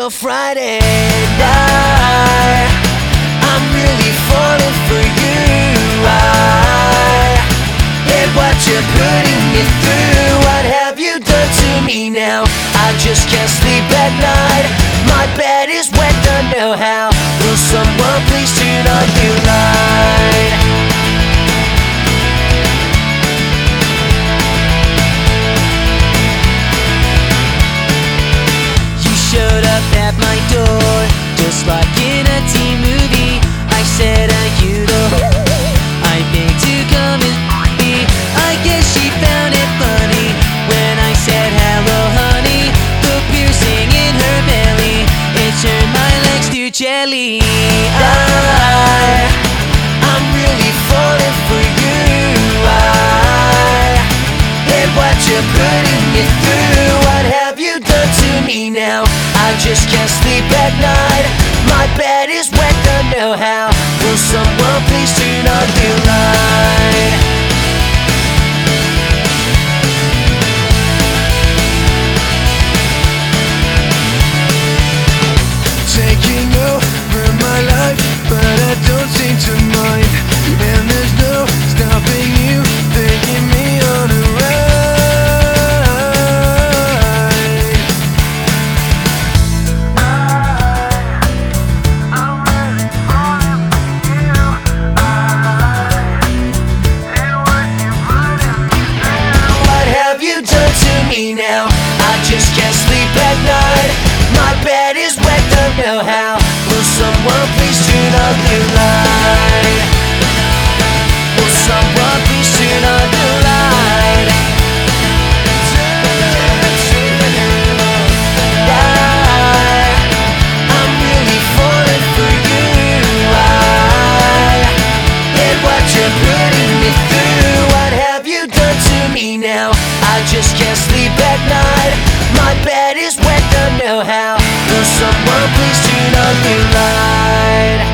a Friday night. I'm really falling for you. I hate what you're putting me through. What have you done to me now? I just can't sleep at night. My bed is wet, don't know how. Will someone please turn on the light? You showed up at my door, just like in a teen movie. I said, are you the I begged to come and see. I guess she found it funny when I said hello honey. The piercing in her belly, it turned my legs to jelly. I'm really falling for you. I hate what you're putting me through. What have you done to me now? I just can't sleep at night. My bed is wet, don't know how. Will someone please turn on the light? Taking over my life, but I don't seem to mind. And there's no stopping you, taking me on a ride. I'm really falling for you. And what you put in me through. What have you done to me now? I just can't sleep at night. My bed is wet, don't know how. Will someone please turn on the light? Will someone please turn on the light? I'm really falling for you. I hate what you're putting me through. What have you done to me now? I just can't sleep at night. My bed is wet, don't know how. Will someone please turn on the light?